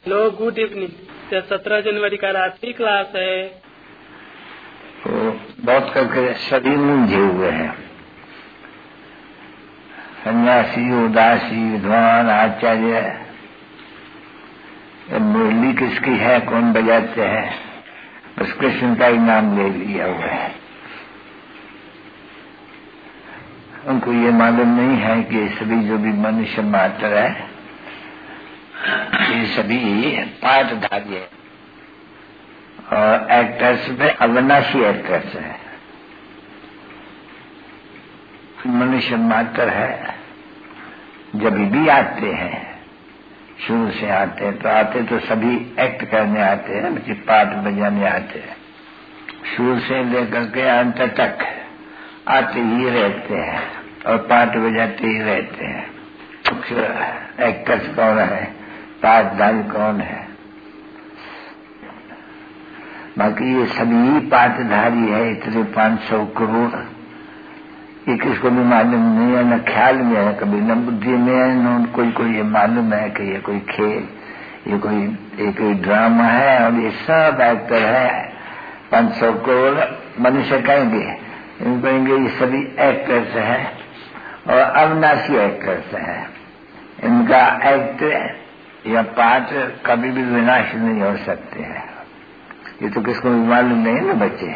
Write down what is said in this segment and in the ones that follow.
Hello, good evening. 17 जनवरी का रात्रि class है। तो बहुत करके सभी मूंझे हुए हैं। सन्यासी, उदासी, विद्वान, आचार्य, मुरली किसकी है, कौन बजाते हैं, बस कृष्ण का ही नाम ले लिया हुआ है। उनको ये मालूम नहीं है कि सभी जो भी मनुष्य मात्र है ये सभी पाठधारी है और एक्टर्स में अविनाशी एक्टर्स है। मनुष्य मात्र है, जब भी आते हैं, शुरू से आते हैं तो सभी एक्ट करने आते हैं, बल्कि पाठ बजाने आते हैं। शुरू से लेकर के अंत तक आते ही रहते हैं और पाठ बजाते ही रहते हैं। एक्टर्स कौन है, पाठधारी कौन है? बाकी ये सभी पाठधारी है, इतने 500 करोड़। ये किसको भी मालूम नहीं है, न ख्याल में है कभी, न बुद्धि में है, न कोई ये मालूम है कि ये कोई खेल, ये कोई ड्रामा है और ये सब एक्टर है। 500 करोड़ मनुष्य कहेंगे, ये सभी एक्टर्स है और अविनाशी एक्टर्स है। इनका एक्ट या पाठ कभी भी विनाश नहीं हो सकते हैं। ये तो किसको भी मालूम नहीं ना बच्चे।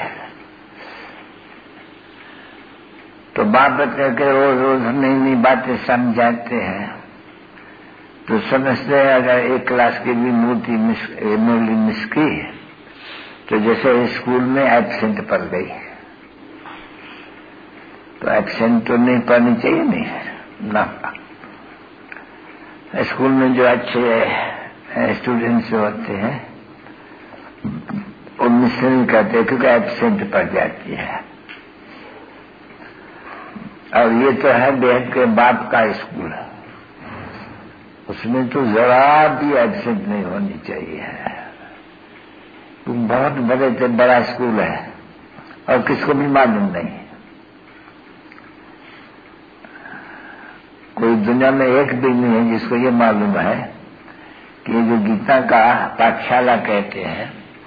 तो बाप करके रोज रोज नई नई बातें समझाते हैं तो समझते हैं अगर एक क्लास की भी मुरली मिस की तो जैसे स्कूल में एब्सेंट पड़ गई, तो एब्सेंट तो नहीं पढ़नी चाहिए नहीं ना। स्कूल में जो अच्छे स्टूडेंट्स होते हैं वो मिस नहीं करते क्योंकि एब्सेंट पड़ जाती है। और ये तो है बेहद के बाप का स्कूल, उसमें तो जरा भी एब्सेंट नहीं होनी चाहिए। तो बहुत बड़े से बड़ा स्कूल है और किसको भी मालूम नहीं। कोई दुनिया में एक भी नहीं है जिसको ये मालूम है कि ये जो गीता का पाठशाला कहते हैं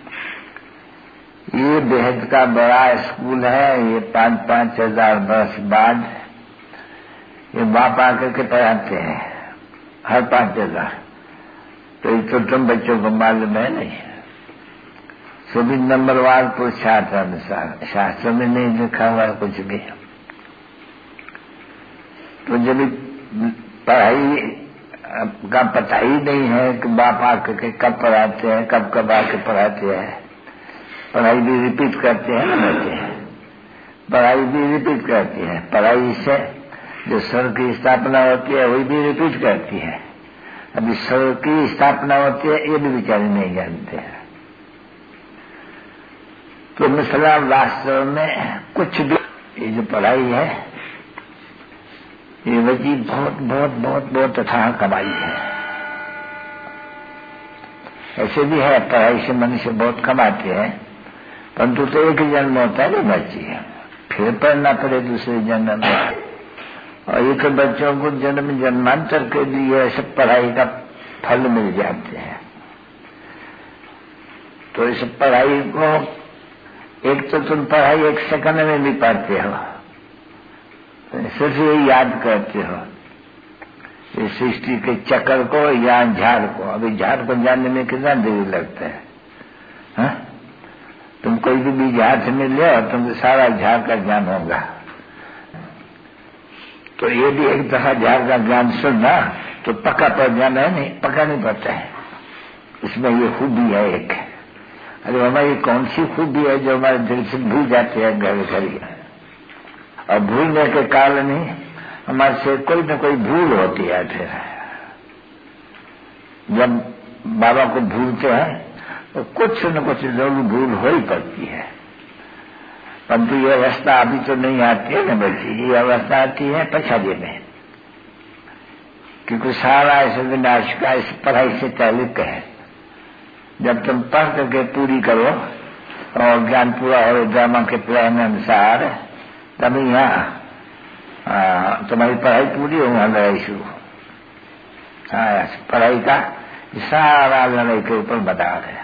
ये बेहद का बड़ा स्कूल है। ये 5-5 हजार वर्ष बाद ये बाप आकर के पढ़ाते हैं हर 5 हजार। तो ये तो तुम बच्चों को मालूम है नहीं। सभी नंबरवार पुरुषार्थ अनुसार, शास्त्रों में नहीं लिखा हुआ कुछ भी। तो जब पढ़ाई का पता ही नहीं है कि बाप आकर के कब पढ़ाते हैं, कब आके पढ़ाते हैं। पढ़ाई भी रिपीट करते हैं ना बच्चे, पढ़ाई भी रिपीट करती है। पढ़ाई से जो स्वर की स्थापना होती है वही भी रिपीट करती है। अभी स्वर की स्थापना होती है ये भी बेचारे नहीं जानते हैं। तो मसला वास्तव में कुछ भी, ये जो पढ़ाई है ये वही बहुत बहुत बहुत बहुत अथाह कमाई है। ऐसे भी है पढ़ाई से मनुष्य बहुत कमाते हैं, परंतु तो एक ही जन्म होता है ना बच्ची, फिर पढ़ना पड़े दूसरे जन्म में। और ये तो बच्चों को जन्म जन्मांतर के लिए सब पढ़ाई का फल मिल जाते हैं। तो इस पढ़ाई को एक तो तुम पढ़ाई 1 सेकंड में भी पढ़ते हो, सिर्फ ये याद करते हो इस सृष्टि के चक्कर को या झाड़ को। अभी झाड़ को जानने में कितना देर लगता है, हा? तुम कोई भी बीज हाथ में ले और तुमको सारा झाड़ का ज्ञान होगा। तो ये भी एक दफा झाड़ का ज्ञान सुनना तो पक्का पड़ जाना है, नहीं पक्का नहीं पड़ता है। इसमें ये खूबी है एक। अरे हमारी कौन सी खूबी है जो हमारे दिल से भूल जाते हैं घर घड़ी, और भूलने के कारण ही हमारे से कोई न कोई भूल होती है। फिर जब बाबा को भूलते हैं तो कुछ न कुछ जरूर भूल हो ही पड़ती है। परंतु ये अवस्था अभी तो नहीं आती है न बच्ची, ये अवस्था आती है पछाड़ी में, क्योंकि सारा इस विनाश का इस पढ़ाई से ताल्लुक है। जब तुम पढ़ करके पूरी करो और ज्ञान पूरा हो ड्रामा के प्लान अनुसार, तभी यहाँ तुम्हारी पढ़ाई पूरी हो, वहां लड़ाई शुरू। पढ़ाई का सारा लड़ाई के ऊपर मदार है,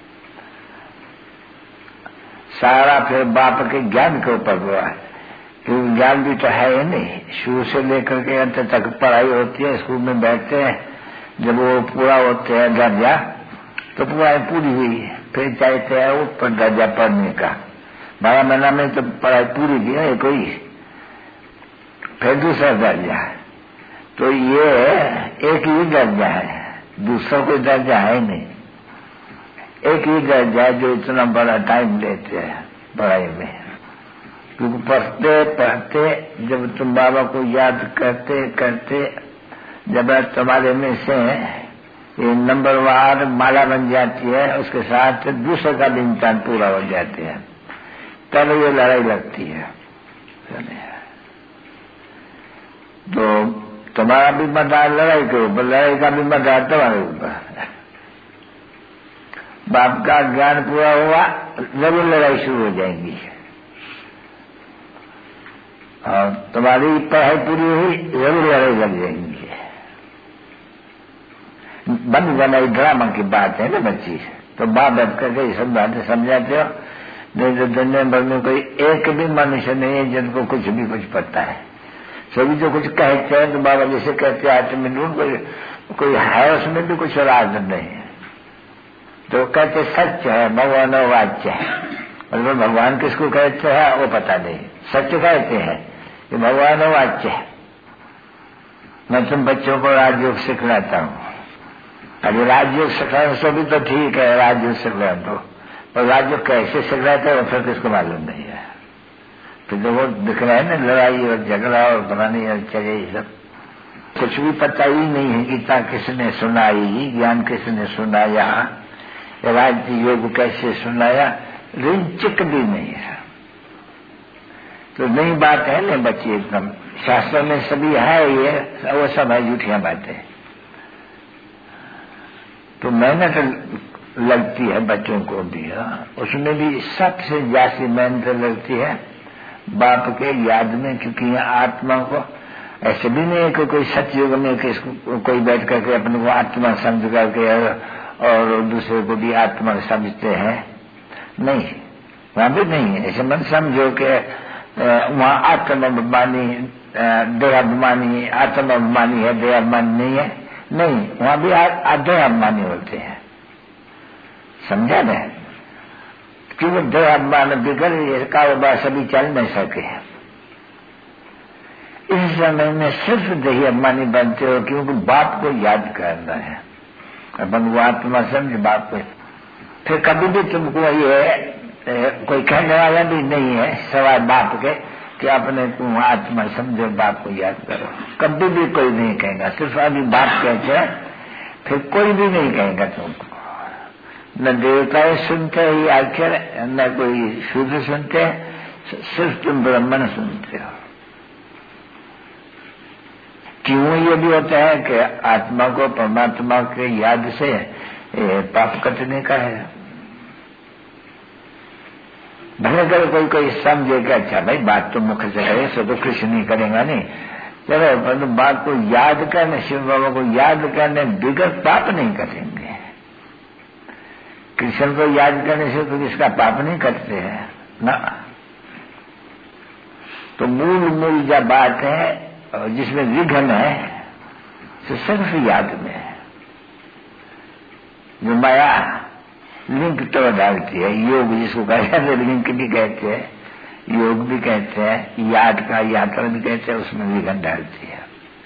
सारा फिर बाप के ज्ञान के ऊपर हुआ है, क्योंकि ज्ञान भी तो है ही नहीं। शुरू से लेकर के अंत तक पढ़ाई होती है, स्कूल में बैठते हैं, जब वो पूरा होते हैं दर्जा तो पढ़ाई पूरी हुई, फिर चाहते हैं ऊपर दर्जा पढ़ने का। 12 महीना में तो पढ़ाई पूरी की है कोई, फिर दूसरा दर्जा। तो ये एक ही दर्जा है, दूसरा कोई दर्जा है नहीं, एक ही दर्जा है जो इतना बड़ा टाइम लेते हैं पढ़ाई में। क्योंकि पढ़ते पढ़ते जब तुम बाबा को याद करते करते जब तुम्हारे में से ये नंबरवार माला बन जाती है, उसके साथ दूसरे का भी इम्तिहान पूरा हो जाते हैं, तब ये लड़ाई लगती है। तो तुम्हारा भी मदार लड़ाई के ऊपर, लड़ाई का भी मदार तुम्हारे ऊपर। बाप का ज्ञान पूरा हुआ, जरूर लड़ाई शुरू हो जाएंगी, और तुम्हारी पढ़ाई पूरी हुई, जरूर लड़ाई लग जाएंगी। बंद बनाई ड्रामा की बात है ना बच्ची, तो बाप बैठ करके ये सब बातें समझाते हो। नहीं तो दुनिया भर में कोई एक भी मनुष्य नहीं है जिनको कुछ भी कुछ पता है। सभी जो कुछ कहते हैं तो बाबा जैसे कहते हैं आते में कोई है, उसमें भी कुछ राज नहीं है। तो कहते सच है, भगवान वाच्य है, और भगवान किसको कहते हैं वो पता नहीं, सच कहते हैं कि भगवान वाच्य है। मैं तुम बच्चों को राजयोग सिखलाता हूँ, अभी राजयोग सिखलाने से भी तो ठीक है, राजयोग सिखला दो, और राजयोग कैसे सिखलाते हैं वो फिर किसको मालूम नहीं है। तो जो वो दिख रहा है ना लड़ाई और झगड़ा और बनानी और चले, ये सब कुछ भी पता ही नहीं है। गीता किसने सुनाई, ज्ञान किसने सुनाया, राजयोग कैसे सुनाया, रिंचिक भी नहीं है। तो नई बात है ना बच्ची, एकदम शास्त्र में सभी है, ये वो सब है झूठियां बातें। तो मेहनत लगती है बच्चों को भी, उसमें भी सबसे ज्यादा मेहनत लगती है बाप के याद में, क्योंकि आत्मा को ऐसे भी नहीं है कि कोई सतयुग में कोई बैठ करके अपने को आत्मा समझ करके और दूसरे को भी आत्मा समझते हैं, नहीं, वहां भी नहीं है। ऐसे मन समझो कि वहां आत्माभिमानी देहाभिमानी, आत्माभिमानी है, देहाभिमानी नहीं है, नहीं, वहां भी देहाभिमानी होते हैं, समझा ना। क्योंकि देहाभिमान बिगड़ ये कारोबार सभी चल नहीं सके। इस समय में सिर्फ देही अभिमानी बनते हो, क्योंकि बाप को याद करना है, अपन वो आत्मा समझ बाप को। फिर कभी भी तुमको ये कोई कहने वाला भी नहीं है सवाल बाप के कि अपने तुम आत्मा समझो, बाप को याद करो, कभी भी कोई नहीं कहेगा। सिर्फ अभी बाप कहते हैं, फिर कोई भी नहीं कहेगा तुमको। न देवताएं सुनते ही आखिर, न कोई शुद्ध सुनते, सिर्फ तुम ब्राह्मण सुनते हो। क्यों ये भी होता है कि आत्मा को परमात्मा के याद से पाप कटने का है। भले कर कोई समझे कि अच्छा भाई बात तो मुख से करे, सो तो कृष्ण नहीं करेगा, नहीं चलो, परंतु बात को याद करने, शिव बाबा को याद करने बिगड़ पाप नहीं करेंगे। कृष्ण को याद करने से तो इसका पाप नहीं करते हैं ना। तो मूल जब बात है जिसमें विघ्न है तो सिर्फ याद में है। जो माया लिंक तो डालती है, योग जिसको कहते हैं, लिंक भी कहते हैं, योग भी कहते हैं, याद का यात्रा भी कहते हैं, उसमें विघ्न डालती है।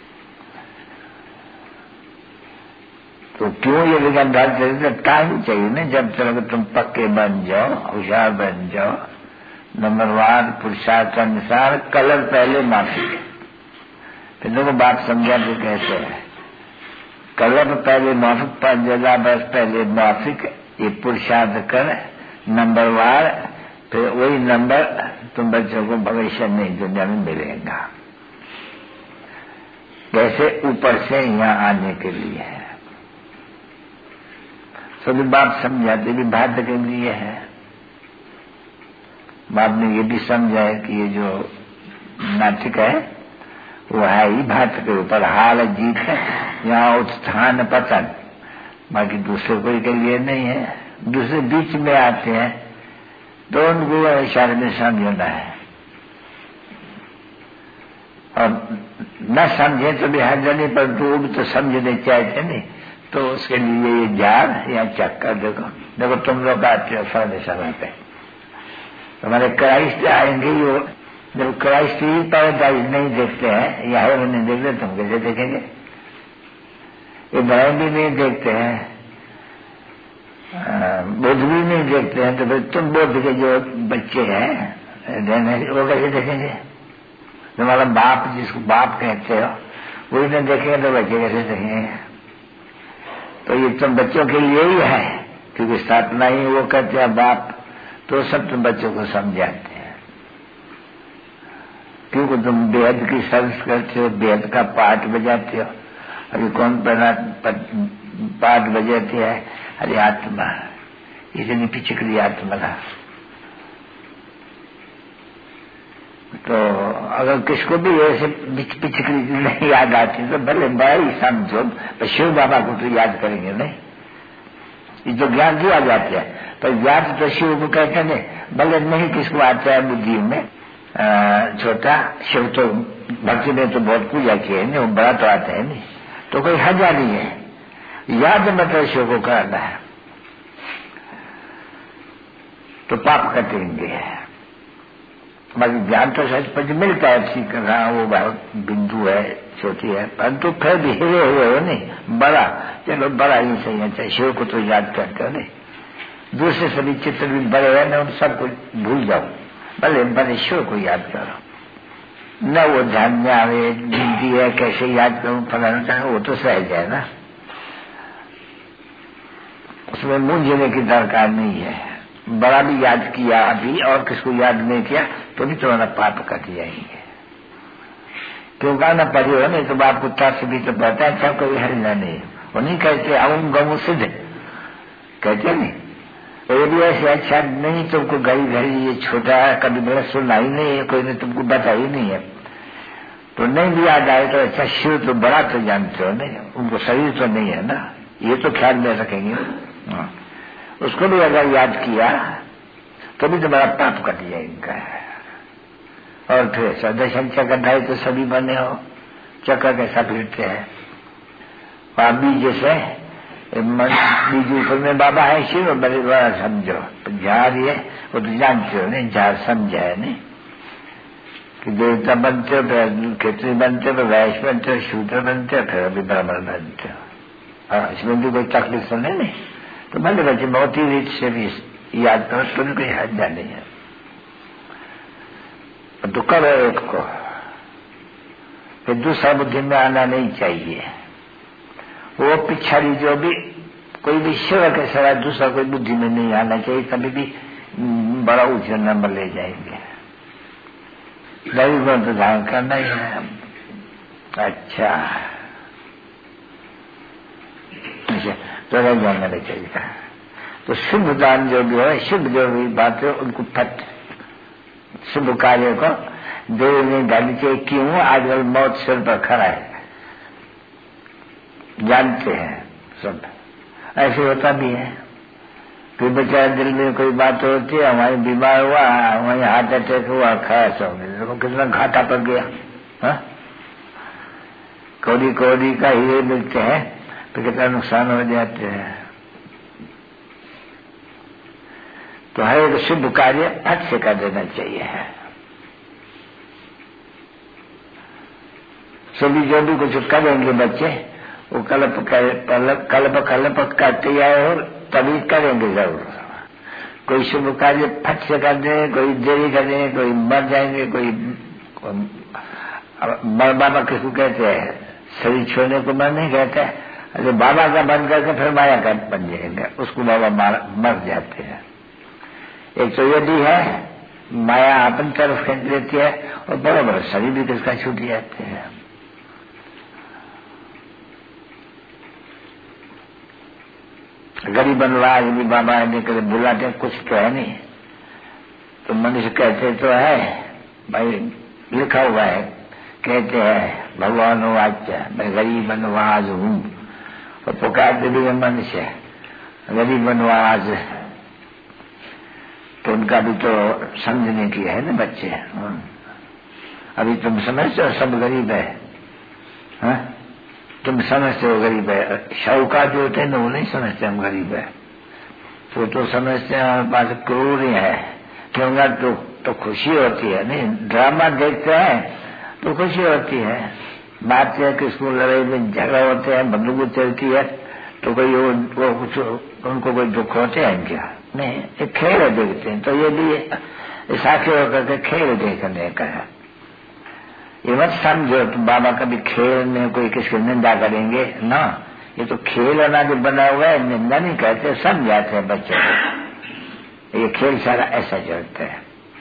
तो क्यों ये विघ्न डालते हैं? टाइम चाहिए ना, जब तक तुम पक्के बन जाओ, होशियार बन जाओ, नंबरवार पुरुषार्थ अनुसार कलर पहले माफिक। फिर देखो बात समझा तो कैसे है, कलर पहले माफिक, पंजला बस पहले माफिक, ये पुरुषार्थ कर नंबरवार, फिर वही नंबर तुम बच्चों को भविष्य में दुनिया में मिलेगा। कैसे? ऊपर से यहाँ आने के लिए है। सभी बाप समझाते भी भारत के लिए है। बाप ने ये भी समझा है कि ये जो नाटक है वो है ही भारत के ऊपर, हाल जीत है, यहाँ उत्थान पतन, बाकी दूसरे कोई के लिए नहीं है। दूसरे बीच में आते हैं तो उनको इशारे में समझना है, और न समझे तो भी हर जने पर वो भी तो समझने चाहते नहीं। तो उसके लिए ये झाड़ या चक्कर देखो तुम लोग आते हो फलाने समय पे, तुम्हारे क्राइस्ट आएंगे। वो जब क्राइस्ट ही पैराडाइज नहीं देखते हैं या हेवन नहीं देखते, तुम कैसे देखेंगे? इब्राहिम भी नहीं देखते हैं, बुद्ध भी नहीं देखते हैं, तो फिर तुम बुद्ध के जो बच्चे हैं वो कैसे देखेंगे? तुम्हारा बाप, जिसको बाप कहते हो, वही नहीं देखेंगे तो बच्चे कैसे देखेंगे? तो ये तुम बच्चों के लिए ही है, क्योंकि स्थापना ही वो कहते हैं बाप, तो सब तुम बच्चों को समझाते हैं। क्योंकि तुम बेहद की सर्च करते हो, बेहद का पाठ बजाते हो। अभी कौन पाठ बजाती है? अरे आत्मा, इतनी पिचकरी आत्मा का। तो अगर किसको भी ऐसे पिचकरी नहीं याद आती तो भले बड़ा ही समझो, तो शिव बाबा को तो याद करेंगे नहीं। ये जो ज्ञान दिया जाता है, तो याद तो शिव को कहते हैं, भले नहीं किसको आता है बुद्धि में छोटा। शिव तो भक्ति में तो बहुत पूजा की है नहीं, वो बड़ा तो आता है नहीं, तो कोई हजा नहीं है। याद मतलब शिव को करना है तो पाप कटेंगे। बाकी ज्ञान तो सच पर मिलता है, ठीक रहा वो बहुत बिंदु है, छोटी है, परंतु फिर भी हिरे हुए हो नहीं, बड़ा, चलो बड़ा ही सही है। चाहे शिव को तो याद करते हो नहीं, दूसरे सभी चित्र भी बड़े हैं ना, उन सबको भूल जाओ, भले बड़े शिव को याद करो। न वो ध्यान में आवे गिनती है कैसे याद करूं फलाना, वो तो सहज है ना, उसमें मूंझने की दरकार नहीं है। बड़ा भी याद किया अभी और किसको याद नहीं किया तो भी तुम्हारा पाप कट जाएंगे। क्यों कहना पड़ी हो नहीं तो बाप कुत्ता से भी तो पड़ता है, अच्छा कोई हरना नहीं। वो नहीं कहते आऊं गऊ सिद्ध, कहते नहीं। तो ये भी ऐसे अच्छा नहीं, तुमको घड़ी घड़ी ये छोटा है, कभी बड़ा सुना ही नहीं है, कोई ने तुमको बताया ही नहीं है, तो नहीं भी याद आए तो अच्छा शिव तो बड़ा तो जानते हो नहीं, उनको शरीर तो नहीं है ना, ये तो ख्याल में रखेंगे। उसको भी अगर याद किया तो भी तुम्हारा पाप कट जाएगा। और फिर सदर्शन चक्रधारी तो सभी बने हो, चक्र कैसा फिरते हैं। आप बीज जैसे बीज ऊपर में बाबा है शिव, बड़े बड़ा समझो, झाड़ ये वो तो जानते हो नहीं, झाड़ समझा है नहीं कि देवता बनते हो, फिर खेतरी बनते हो, वैश्य बनते हो, शूद्र बनते हो, फिर अभी ब्राह्मण बनते हो। इसमें भी कोई तकलीफ तो नहीं। तो भले बच्चे बहुत ही रीत से भी याद करो तो भी कोई हर्जा नहीं है, तो करो एक को, फिर दूसरा बुद्धि में आना नहीं चाहिए। वो पिछड़ी जो भी कोई भी शिव के सरा दूसरा कोई बुद्धि में नहीं आना चाहिए, कभी भी बड़ा ऊंचा नंबर ले जाएंगे। दैवी गुण तो धारण करना ही है। अच्छा तो रह जाना नहीं चाहिए। तो शुभ दान जो भी है, शुभ जो भी बात है उनको फट शुभ कार्य को देर नहीं डालनी चाहिए। क्यों? आजकल मौत सिर पर खड़ा है, जानते हैं सब, ऐसे होता भी है। कोई बेचारा दिल में कोई बात होती है, हमारी बीमार हुआ, वहीं हार्ट अटैक हुआ, खैस हो गया, देखो कितना घाटा पड़ गया। कौड़ी कौड़ी का हीरे मिलते हैं तो कितना नुकसान हो जाते हैं। तो हर एक शुभ कार्य फट से कर देना चाहिए। सभी जो भी कुछ करेंगे बच्चे, वो कल्प करते आए और तभी करेंगे जरूर। कोई शुभ कार्य फट से कर दे, कोई देरी कर दे, कोई मर जाएंगे, कोई बाबा किसको कहते हैं, शरीर छोड़ने को मन नहीं कहते। अरे बाबा का बन करके फिर माया का बन जाएगा, उसको बाबा मर जाते हैं। एक तो ये भी है माया अपन तरफ खेच लेती है, और बड़ा बड़ा शरीर भी किसका छूट जाते हैं। गरीब बनवाज भी बाबा ने करे बुलाते, कुछ तो है नहीं, तो मनुष्य कहते तो है भाई, लिखा हुआ है, कहते हैं भगवान वाच्य मैं गरीब बनवाज हूँ, तो पुकारते भी मनुष्य गरीब बनवाज, तो उनका भी तो समझने की है ना बच्चे। अभी तुम समझते हो सब गरीब है, हा? तुम समझते हो गरीब है, शाहूकार जो होते हैं ना वो नहीं समझते हम गरीब है, तो समझते हैं हमारे पास करोड़ ही है, क्योंकि तो खुशी होती है। नहीं, ड्रामा देखते हैं तो खुशी होती है। बात यह कि स्कूल लड़ाई में झगड़ा होते हैं, बंदूक चलती है, तो कोई वो कुछ उनको कोई दुख होते हैं क्या? नहीं, एक खेल देखते हैं। तो ये भी साक्षी होकर के खेल देखने का है। ये मत समझो तो बाबा कभी खेल में कोई किसकी निंदा करेंगे ना, ये तो खेल होना जो बना हुआ है, निंदा नहीं कहते, समझाते हैं बच्चों को। ये खेल सारा ऐसा चलता है,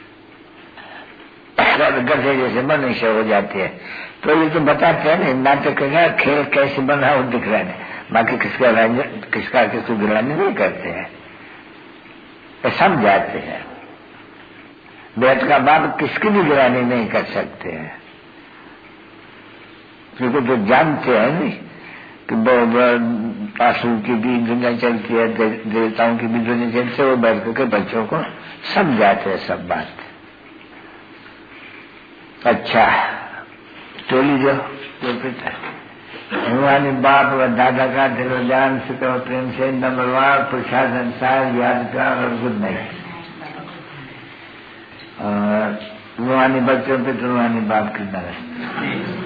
गधे जैसे मनुष्य हो जाते हैं। तो ये तो बताते हैं ना, नाटक का खेल कैसे बना हो दिख रहा है, बाकी किसको गिलानी नहीं करते हैं, समझाते हैं। बेट का बाप किसकी भी गिलानी नहीं कर सकते हैं, क्योंकि जो जानते हैं नहीं कि आंसू की भी दुनिया चलती है, देवताओं की भी दुनिया चलती है, वो बैठ करके बच्चों को समझाते हैं सब बात। अच्छा, टोली जो पिता भगवान बाप व दादा का दिलो जान शुक्र प्रेम से नंबरवार प्रसाद अनुसार यादगार और गुड नाइट। और रूहानी बच्चों पे तो रूहानी बाप की तरह